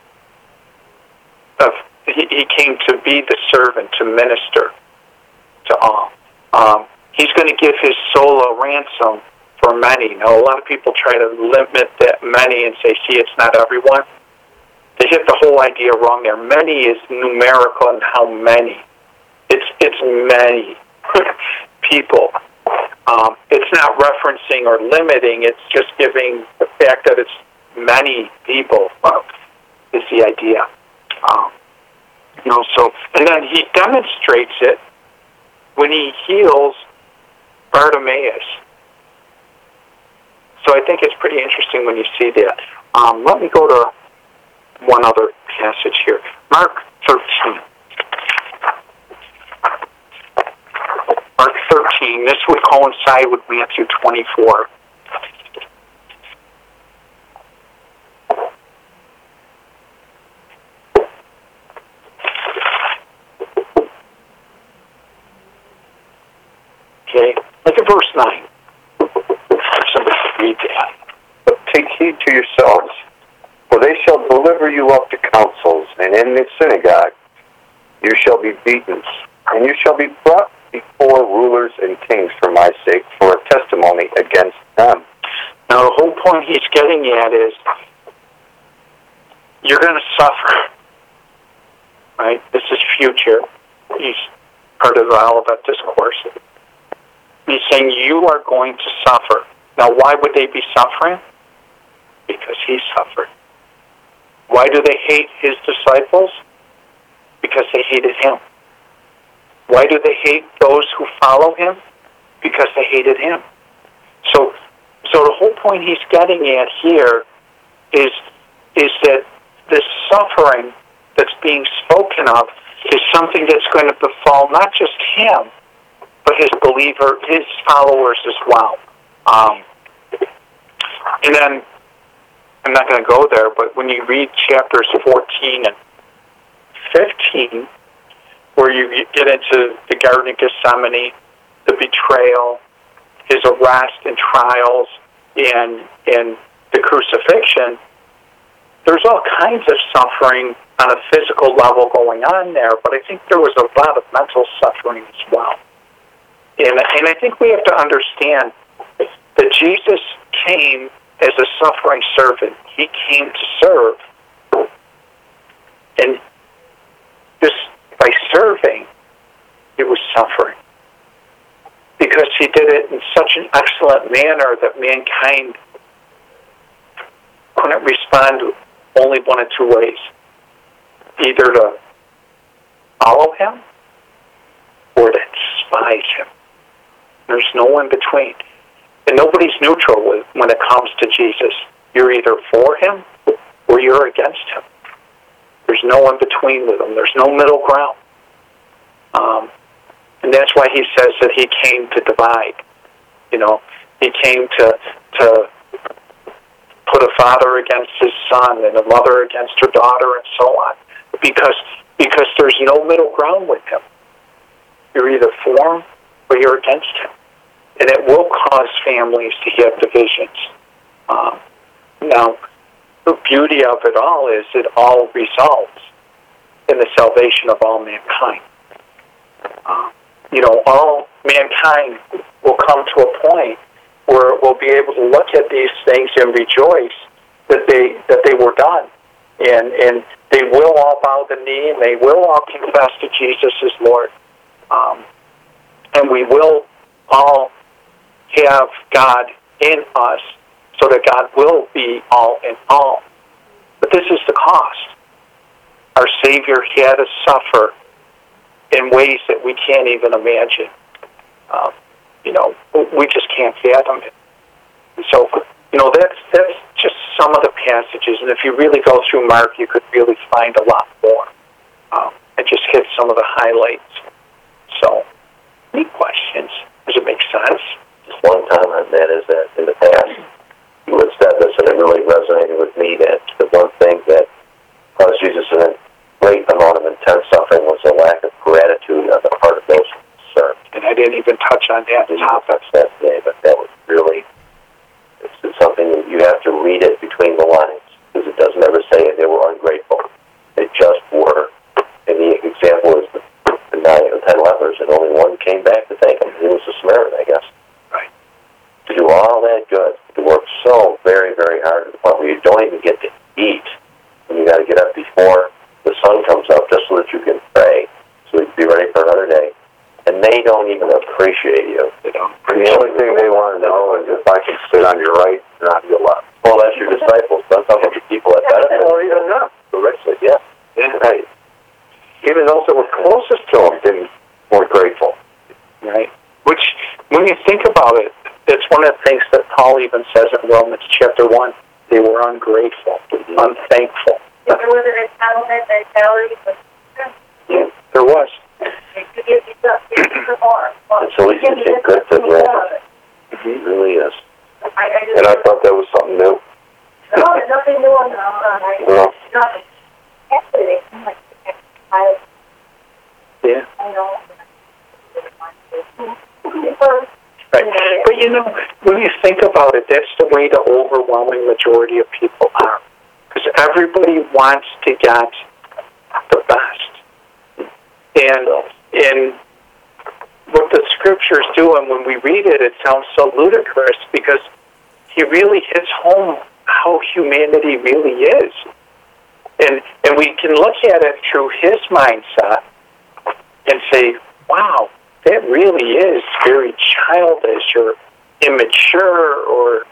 of, he came to be the servant, to minister to all. He's going to give his soul a ransom for many. Now, a lot of people try to limit that many and say, see, it's not everyone. They hit the whole idea wrong there. Many is numerical in how many. It's many people. It's not referencing or limiting. It's just giving the fact that it's many people is the idea. And then he demonstrates it when he heals Bartimaeus. So I think it's pretty interesting when you see that. Let me go to one other passage here. Mark 13. Mark 13. This would coincide with Matthew 24. Okay, look at verse 9. Somebody read that. But take heed to yourselves, for they shall deliver you up to councils, and in the synagogue you shall be beaten, and you shall be brought before rulers and kings for my sake, for a testimony against them. Now, the whole point he's getting at is, you're going to suffer. Right? This is future. He's part of the Olivet Discourse. He's saying you are going to suffer. Now, why would they be suffering? Because he suffered. Why do they hate his disciples? Because they hated him. Why do they hate those who follow him? Because they hated him. So the whole point he's getting at here is that this suffering that's being spoken of is something that's going to befall not just him, but his followers as well. And then, I'm not going to go there, but when you read chapters 14 and 15, where you get into the Garden of Gethsemane, the betrayal, his arrest and trials, and the crucifixion, there's all kinds of suffering on a physical level going on there, but I think there was a lot of mental suffering as well. And I think we have to understand that Jesus came as a suffering servant. He came to serve. And this, by serving, it was suffering. Because he did it in such an excellent manner that mankind couldn't respond only one of two ways. Either to follow him or to despise him. There's no in between. And nobody's neutral when it comes to Jesus. You're either for him or you're against him. There's no in between with him. There's no middle ground. And that's why he says that he came to divide. You know, he came to put a father against his son and a mother against her daughter and so on. Because there's no middle ground with him. You're either for him or you're against him. And it will cause families to have divisions. Now, the beauty of it all is it all results in the salvation of all mankind. All mankind will come to a point where we'll be able to look at these things and rejoice that they were done. And they will all bow the knee and they will all confess to Jesus as Lord. And we will all have God in us so that God will be all in all. But this is the cost. Our Savior had to suffer in ways that we can't even imagine. We just can't fathom it. So, that's just some of the passages. And if you really go through Mark, you could really find a lot more. I just hit some of the highlights. So, any questions? Does it make sense? Just one comment, that is that in the past, you had said this, and it really resonated with me, that the one thing that caused Jesus a great amount of intense suffering was a lack of gratitude on the part of those concerned. And I didn't even touch on that topic that day, but that was really, it's something that you have to read it between the lines, because it doesn't ever say they were ungrateful. They just were. And the example is the 9 or 10 lepers, and only one came back to thank him. He was a Samaritan, I guess. Right. To do all that good, to work so very, very hard to the point where you don't even get to eat, and you got to get up before the sun comes up just so that you can pray, so you can be ready for another day. And they don't even appreciate you. They don't. The only thing they want to know is if I can sit on your right and on your left. Well, that's your disciples. That's how many people that benefit. Or even not. The rich, yeah. Right. Even those that were closest to him weren't grateful. Right. Which, when you think about it, it's one of the things that Paul even says in Romans chapter 1. They were ungrateful, unthankful. If there was an entitlement mentality, but Yeah, there was. you give yourself more. It's always a good to know. It really is. And I thought that was something new. No, there's nothing new on that. No. Nothing. Actually, they seem like Yeah. I know. Right. But when you think about it, that's the way the overwhelming majority of people are. Because everybody wants to get the best. And what the scriptures do, and when we read it, it sounds so ludicrous because he really hits home how humanity really is. And we can look at it through his mindset and say, wow, that really is very childish or immature or,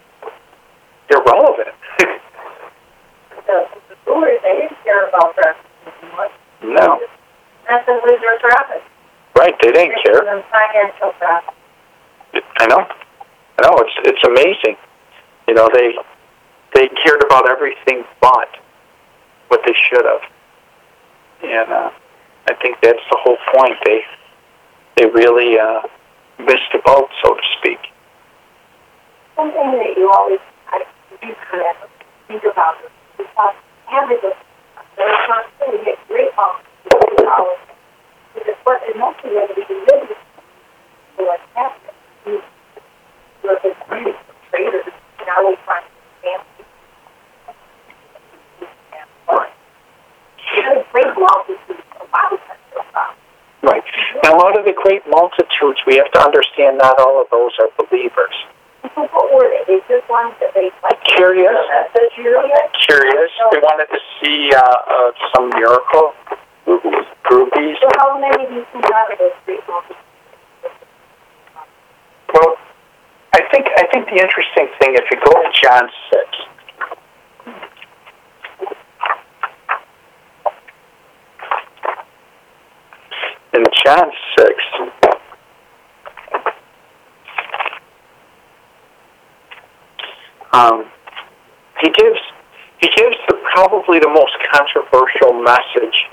irrelevant. The rulers, they didn't care about the No. That's a loser profit. Right, they didn't care. Financial profit. I know. It's amazing. You know, they cared about everything but what they should have. And I think that's the whole point. They really missed the boat, so to speak. Something that you always do kind of think about is because having the responsibility to get great knowledge, because what emotionally we can live with what's happening. You're a traders, and I always find family. Right. Now, out of the great multitudes, we have to understand not all of those are believers. What were they? They just wanted to be like Curious. Curious. They wanted to see some miracle. Groupies. So how many do you think out of those great multitudes? Well, I think the interesting thing, if you go to John 6, in John 6, he gives probably the most controversial message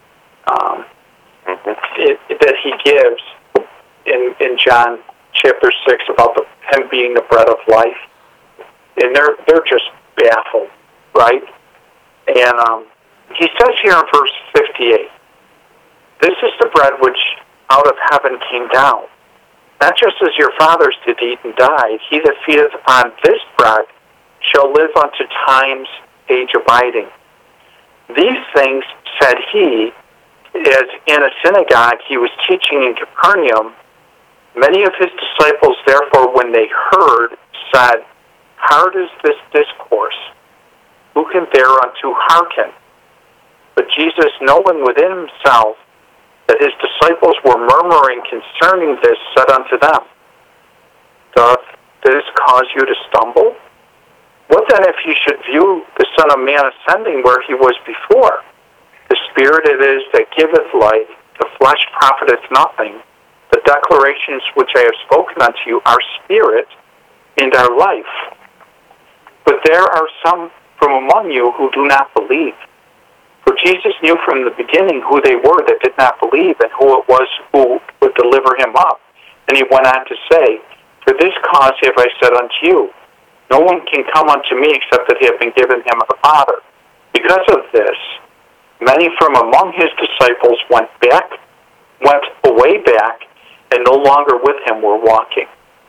that he gives in John chapter 6 about him being the bread of life, and they're just baffled, right? And he says here in verse 58, "This is the bread which out of heaven came down, not just as your fathers did eat and died. He that feedeth on this bread shall live unto time's age abiding. These things said he, as in a synagogue he was teaching in Capernaum. Many of his disciples, therefore, when they heard, said, Hard is this discourse. Who can thereunto hearken? But Jesus, knowing within himself that his disciples were murmuring concerning this, said unto them, Doth this cause you to stumble? What then if you should view the Son of Man ascending where he was before? The Spirit it is that giveth life, the flesh profiteth nothing. The declarations which I have spoken unto you are spirit and are life. But there are some from among you who do not believe. For Jesus knew from the beginning who they were that did not believe and who it was who would deliver him up. And he went on to say, For this cause have I said unto you, no one can come unto me except that he have been given him of the Father. Because of this, many from among his disciples went away back, and no longer with him were walking."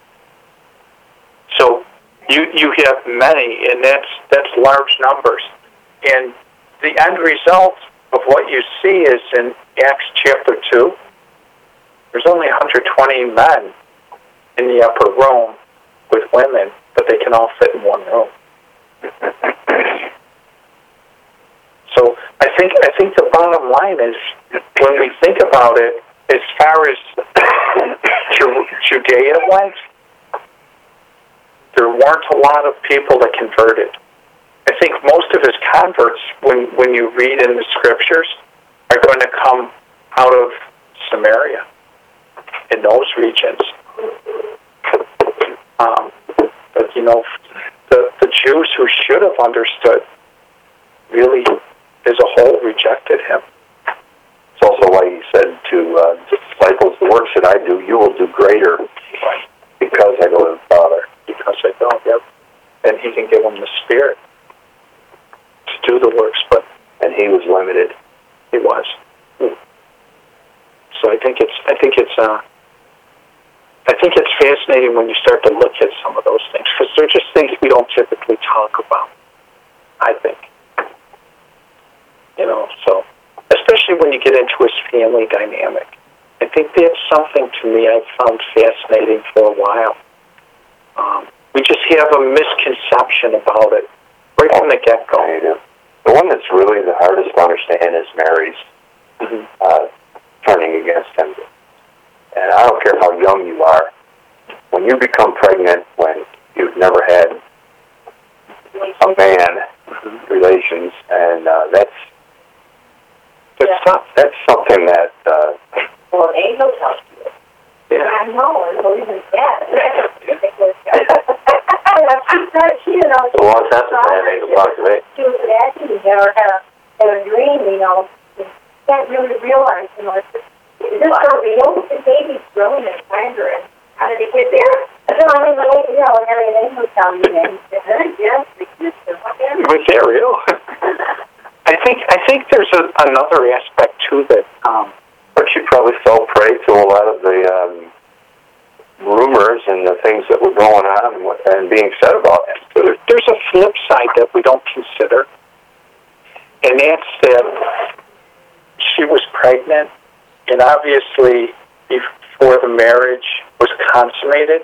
So you have many, and that's large numbers. And the end result of what you see is in Acts chapter 2. There's only 120 men in the upper room with women, but they can all fit in one room. So I think the bottom line is, when we think about it, as far as Judea went, there weren't a lot of people that converted. I think most of his converts, when you read in the scriptures, are going to come out of Samaria, in those regions. But, the Jews who should have understood really, as a whole, rejected him. It's also why he said to the disciples, the works that I do, you will do greater, because I go to the Father. Because I don't, yep. And he can give them the Spirit to do the works, and he was limited. He was. So I think it's fascinating when you start to look at some of those things, because they're just things we don't typically talk about, I think. So especially when you get into his family dynamic. I think that's something, to me, I've found fascinating for a while. We just have a misconception about it right from the get-go. The one that's really the hardest to understand is Mary's turning against him. And I don't care how young you are, when you become pregnant, when you've never had a man relations, and Good stuff. That's something that, Well, an angel tells you. Yeah. I know, and believe in that. She, you know, So long time since I had an angel talk to me. she was imagining or had a dream, you know, you can't really realize, you know, is this for real? The baby's growing inside her, and how did it get there? So, I mean, you know, and having an angel tell you that, he said, yes, the kids are whatever. Was that real? I think there's another aspect too that. but she probably fell prey to a lot of the rumors and the things that were going on and being said about it. There's a flip side that we don't consider, and that's that she was pregnant, and obviously before the marriage was consummated.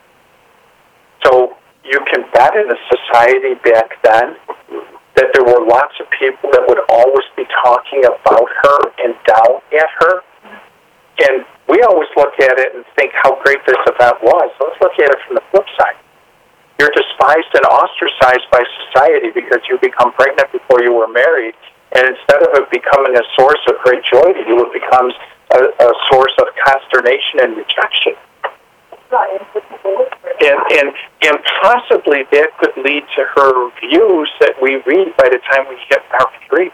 So you can bet in a society back then that there were lots of people that would always be talking about her and down at her. And we always look at it and think how great this event was. Let's look at it from the flip side. You're despised and ostracized by society because you become pregnant before you were married. And instead of it becoming a source of great joy to you, it becomes a source of consternation and rejection. And possibly that could lead to her views that we read by the time we get Mark 3.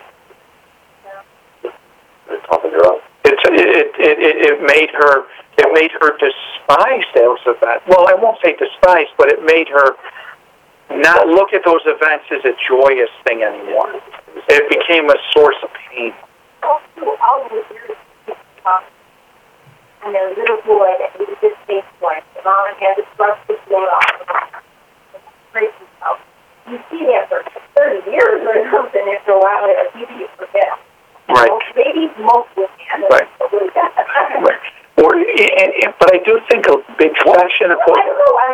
It made her despise those events. Well, I won't say despise, but it made her not look at those events as a joyous thing anymore. It became a source of pain. And there was a little boy that was just face point. The mom had to brush his hair off. Crazy stuff. You see that for 30 years or something after a while, it's easy to forget. Right. Maybe most women. Right. Right. But I do think a big section of what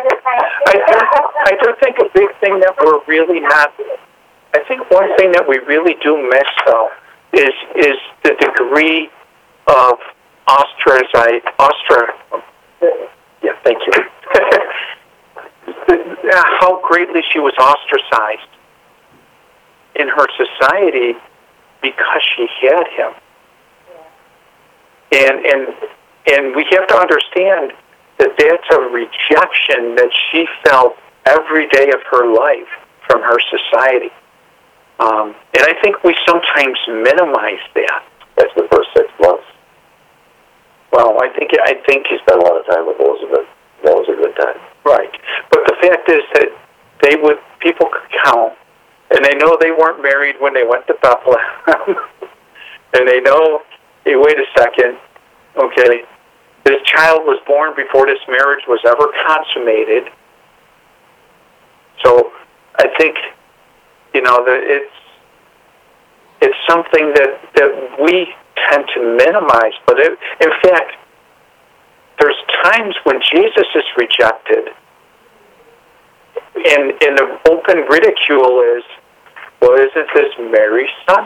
I do think a big thing that we're really not. I think one thing that we really do miss though is the degree of yeah, thank you. How greatly she was ostracized in her society because she had him. And we have to understand that that's a rejection that she felt every day of her life from her society. And I think we sometimes minimize that. That's the first 6 months. Well, I think He spent a lot of time with Elizabeth. That was a good time. Right. But the fact is that people could count, and they know they weren't married when they went to Bethlehem. And they know, hey, wait a second, okay, this child was born before this marriage was ever consummated. So I think, that it's something that we tend to minimize. But in fact, there's times when Jesus is rejected, and the open ridicule is, well, isn't this Mary's son?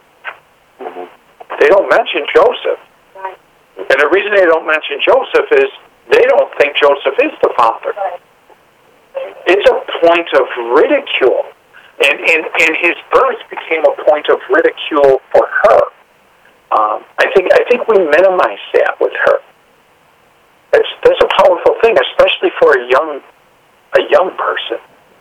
They don't mention Joseph. Right. And the reason they don't mention Joseph is they don't think Joseph is the father. Right. It's a point of ridicule. And his birth became a point of ridicule for her. I think we minimize that with her. That's a powerful thing, especially for a young person.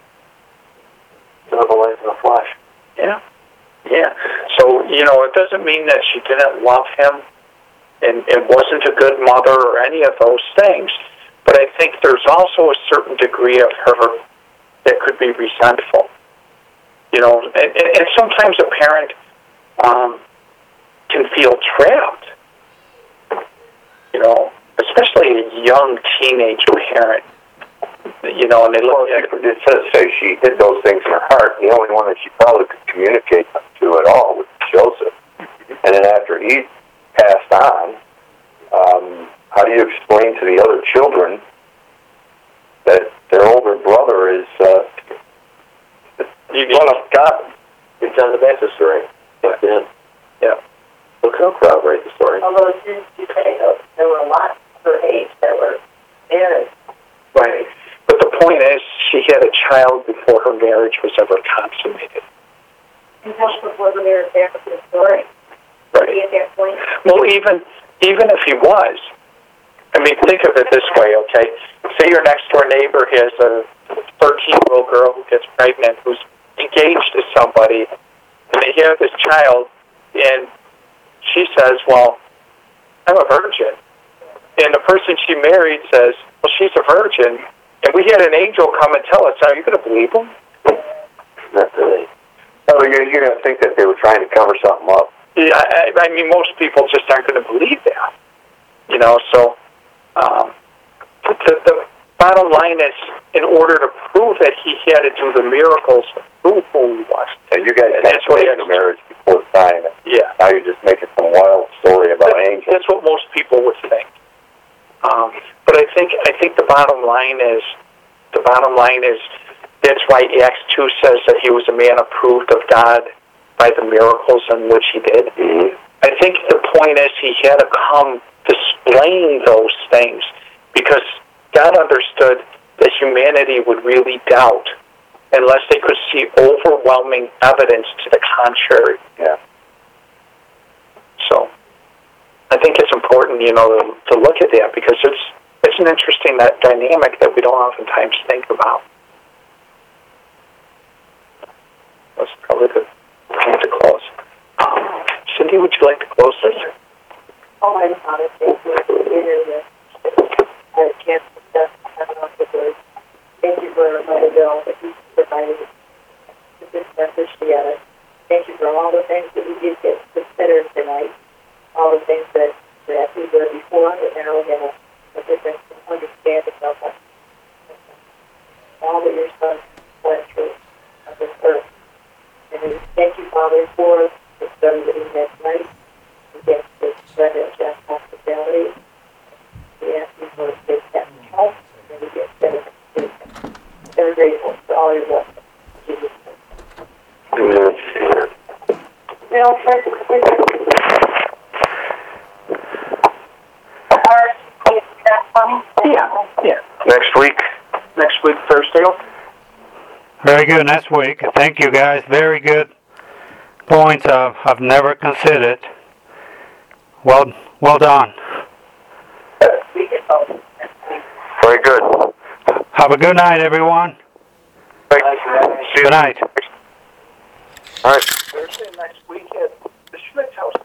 To live a life in the flesh. Yeah. Yeah. So, it doesn't mean that she didn't love him and wasn't a good mother or any of those things. But I think there's also a certain degree of her that could be resentful. And sometimes a parent can feel trapped. Especially a young teenage parent. And they look at it says she hid those things in her heart. The only one that she probably could communicate to at all was Joseph. And then after he passed on, how do you explain to the other children that their older brother is son of God? It's John the Baptist story. Yeah. Yeah. Look how corroborate the story. Although, didn't you say there were lots of her age that were married? Right. But the point is, she had a child before her marriage was ever consummated. And Joseph wasn't there to the story. Right. be at that point? Well, even if he was, I mean, think of it this way, okay? Say your next door neighbor has a 13-year-old girl who gets pregnant, who's engaged to somebody, and they have this child, and she says, well, I'm a virgin. And the person she married says, well, she's a virgin, and we had an angel come and tell us. Are you going to believe him? Not really. No, you're going to think that they were trying to cover something up. Yeah, I mean, most people just aren't going to believe that. You know, so the bottom line is, in order to prove that he had to do the miracles to prove who he was. And you guys That's what had the marriage before signing it. Yeah. Now you're just making some wild story about angels. That's what most people would think. But I think the bottom line is that's why Acts 2 says that he was a man approved of God by the miracles in which he did. Mm-hmm. I think the point is he had to come displaying those things because God understood that humanity would really doubt unless they could see overwhelming evidence to the contrary. Yeah. So I think it's important, you know, to look at that because it's an interesting dynamic that we don't oftentimes think about. That's probably the time to close. Cindy, would you like to close this? Oh, I just want to thank you for the interview. I had a chance to discuss the word. Thank you for my bill that you provided to this message together. Thank you for all the things that we did get considered tonight. All the things that we were before, but now we have a different understanding of us. All that your son went through on this earth. And we thank you, Father, for the study that we had tonight. We get to spread it just hospitality. We ask you for take that help, and we get better. We're grateful for all your blessings. Jesus. Bill, first, Yeah. Next week. Next week, Thursday. Very good. Next week. Thank you, guys. Very good points I've never considered. Well done. Very good. Have a good night, everyone. Good night. All right. Thursday next week at the Schmitz House.